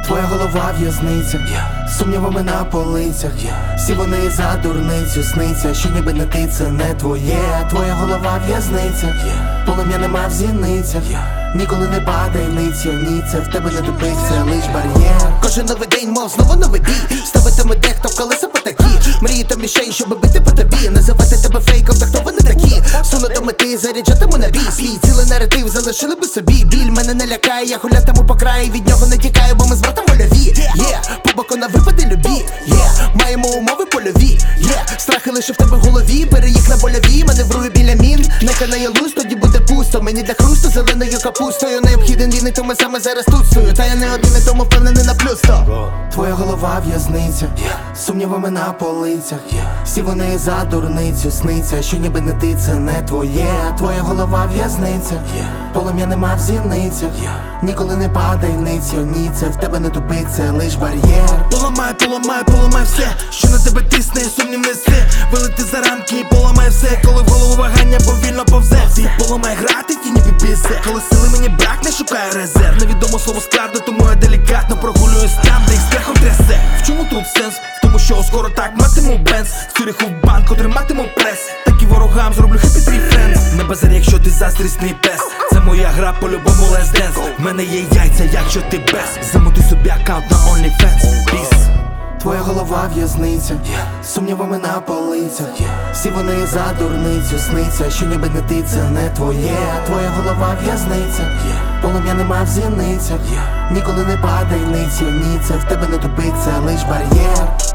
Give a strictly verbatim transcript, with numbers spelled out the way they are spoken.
Твоя голова в'язниця, сумнівами на полицях, всі вони за дурницю сниться, що ніби не ти, це не твоє. Твоя голова в'язниця, полум'я нема в зіницях, ніколи не падай ницю, ні, це в тебе не тупик, це лиш бар'єр. Кожен новий день, мов знову новий бій, ставитиме дехто в колеса по такі, мрії та мішень, щоб бити по тобі, називати тебе фейком, та хто вони такі, суну до мети, заряджатиму на бій, свій цілий наратив залишили би собі. Біль мене не лякає, я гулятиму по краї, від нього не тікаю, бо ми з братом вольові. Є, по боку на випади любі, є, маємо умови польові, є, страхи лише в тебе в голові, бери їх на больові, маневрую біля мін, не канає луз, тоді буде пусто, мені для хрусту зеленою капустою необхіден він, і тому саме зараз тут стою, та я не один, і тому впевнений на плюс сто. Твоя голова в'язниця, сумнівами на полицях, всі вони за дурницю сниться, що ніби не ти, це не твоє. Твоя голова в'язниця, полум'я нема в зіницях, ніколи не падай ницю, ні, це в тебе не тупик, це лиш бар'єр. Поламай, поламай, поламай все, що на тебе тисне, сумнів несе, вилети за рамки і поламай все, коли в голову вагання повільно повзе. Ти поламай грати, тіні піпісе, коли сили мені брак, не шукаю резерв. Невідомо слово складно, тому я делікатно прогулююсь там, де їх страхом трясе. В чому тут сенс? В тому, що скоро так матиму бенз, з Цюриху в банку триматиму прес, так і ворогам зроблю happy tree friends. Не базар, якщо ти заздрісний пес, це моя гра, по-любому Let's Dance. В мене є яйця, якщо ти без, замути собі аккаунт на OnlyFans. Peace. Твоя голова в'язниця, сумнівами на полицях, всі вони за дурницю сниться, що ніби не ти, це не твоє. Твоя голова в'язниця, полум'я нема в зіницях, ніколи не падай ницю, ні, це в тебе не тупик, це лиш бар'єр.